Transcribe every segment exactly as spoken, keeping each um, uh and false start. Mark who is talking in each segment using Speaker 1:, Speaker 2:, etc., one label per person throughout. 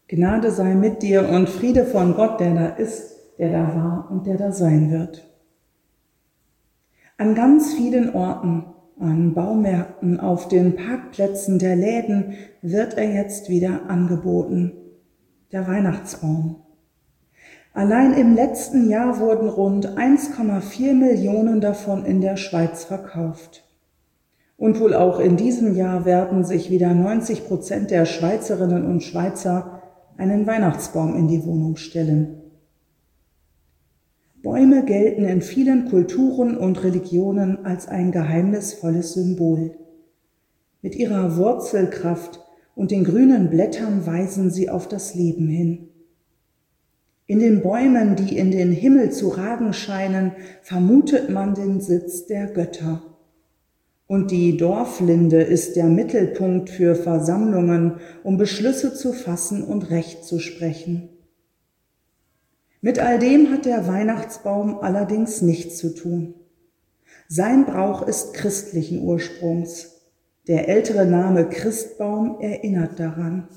Speaker 1: Gnade sei mit dir und Friede von Gott, der da ist, der da war und der da sein wird. An ganz vielen Orten, an Baumärkten, auf den Parkplätzen der Läden wird er jetzt wieder angeboten, der Weihnachtsbaum. Allein im letzten Jahr wurden rund eins Komma vier Millionen davon in der Schweiz verkauft. Und wohl auch in diesem Jahr werden sich wieder neunzig Prozent der Schweizerinnen und Schweizer einen Weihnachtsbaum in die Wohnung stellen. Bäume gelten in vielen Kulturen und Religionen als ein geheimnisvolles Symbol. Mit ihrer Wurzelkraft und den grünen Blättern weisen sie auf das Leben hin. In den Bäumen, die in den Himmel zu ragen scheinen, vermutet man den Sitz der Götter. Und die Dorflinde ist der Mittelpunkt für Versammlungen, um Beschlüsse zu fassen und Recht zu sprechen. Mit all dem hat der Weihnachtsbaum allerdings nichts zu tun. Sein Brauch ist christlichen Ursprungs. Der ältere Name Christbaum erinnert daran.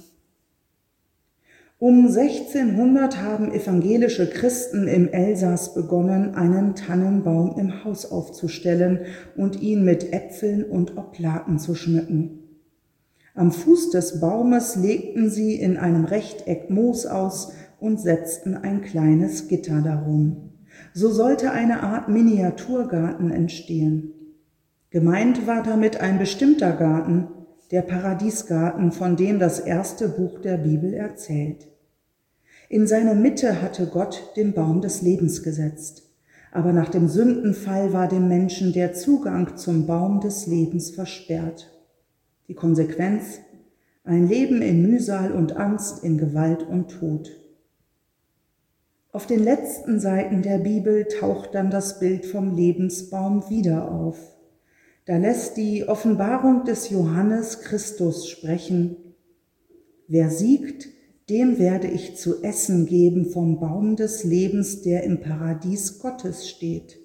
Speaker 1: Um sechzehnhundert haben evangelische Christen im Elsass begonnen, einen Tannenbaum im Haus aufzustellen und ihn mit Äpfeln und Oblaten zu schmücken. Am Fuß des Baumes legten sie in einem Rechteck Moos aus und setzten ein kleines Gitter darum. So sollte eine Art Miniaturgarten entstehen. Gemeint war damit ein bestimmter Garten, der Paradiesgarten, von dem das erste Buch der Bibel erzählt. In seine Mitte hatte Gott den Baum des Lebens gesetzt, aber nach dem Sündenfall war dem Menschen der Zugang zum Baum des Lebens versperrt. Die Konsequenz? Ein Leben in Mühsal und Angst, in Gewalt und Tod. Auf den letzten Seiten der Bibel taucht dann das Bild vom Lebensbaum wieder auf. Da lässt die Offenbarung des Johannes Christus sprechen. Wer siegt, dem werde ich zu essen geben vom Baum des Lebens, der im Paradies Gottes steht.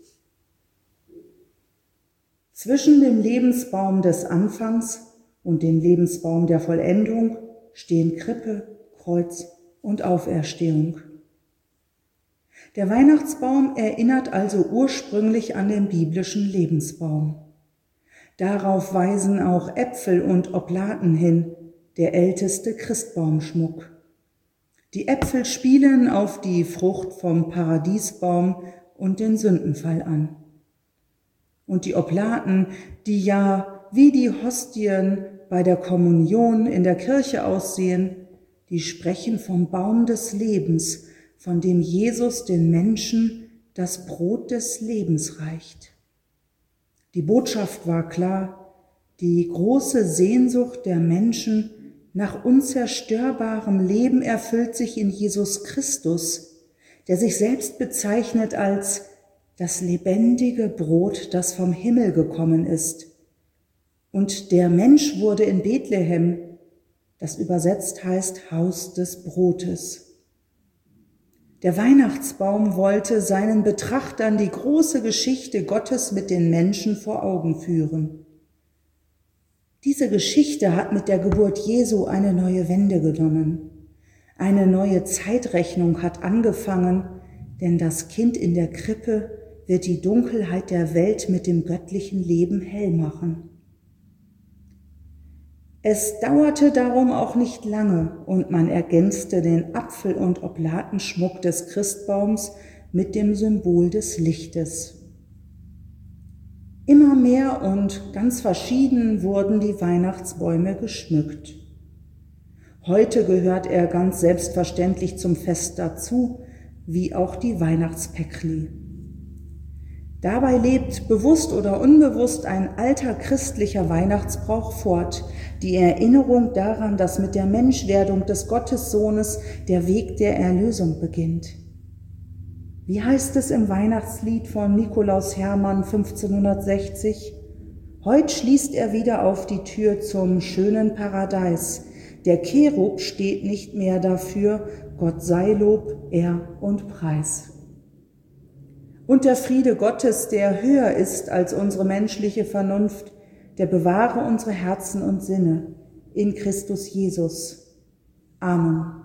Speaker 1: Zwischen dem Lebensbaum des Anfangs und dem Lebensbaum der Vollendung stehen Krippe, Kreuz und Auferstehung. Der Weihnachtsbaum erinnert also ursprünglich an den biblischen Lebensbaum. Darauf weisen auch Äpfel und Oblaten hin, der älteste Christbaumschmuck. Die Äpfel spielen auf die Frucht vom Paradiesbaum und den Sündenfall an. Und die Oblaten, die ja wie die Hostien bei der Kommunion in der Kirche aussehen, die sprechen vom Baum des Lebens, von dem Jesus den Menschen das Brot des Lebens reicht. Die Botschaft war klar, die große Sehnsucht der Menschen nach unzerstörbarem Leben erfüllt sich in Jesus Christus, der sich selbst bezeichnet als das lebendige Brot, das vom Himmel gekommen ist. Und der Mensch wurde in Bethlehem, das übersetzt heißt Haus des Brotes. Der Weihnachtsbaum wollte seinen Betrachtern die große Geschichte Gottes mit den Menschen vor Augen führen. Diese Geschichte hat mit der Geburt Jesu eine neue Wende genommen. Eine neue Zeitrechnung hat angefangen, denn das Kind in der Krippe wird die Dunkelheit der Welt mit dem göttlichen Leben hell machen. Es dauerte darum auch nicht lange und man ergänzte den Apfel- und Oblatenschmuck des Christbaums mit dem Symbol des Lichtes. Immer mehr und ganz verschieden wurden die Weihnachtsbäume geschmückt. Heute gehört er ganz selbstverständlich zum Fest dazu, wie auch die Weihnachtspäckli. Dabei lebt bewusst oder unbewusst ein alter christlicher Weihnachtsbrauch fort, die Erinnerung daran, dass mit der Menschwerdung des Gottessohnes der Weg der Erlösung beginnt. Wie heißt es im Weihnachtslied von Nikolaus Hermann fünfzehnhundertsechzig? Heut schließt er wieder auf die Tür zum schönen Paradies. Der Cherub steht nicht mehr dafür, Gott sei Lob, Ehr und Preis. Und der Friede Gottes, der höher ist als unsere menschliche Vernunft, der bewahre unsere Herzen und Sinne in Christus Jesus. Amen.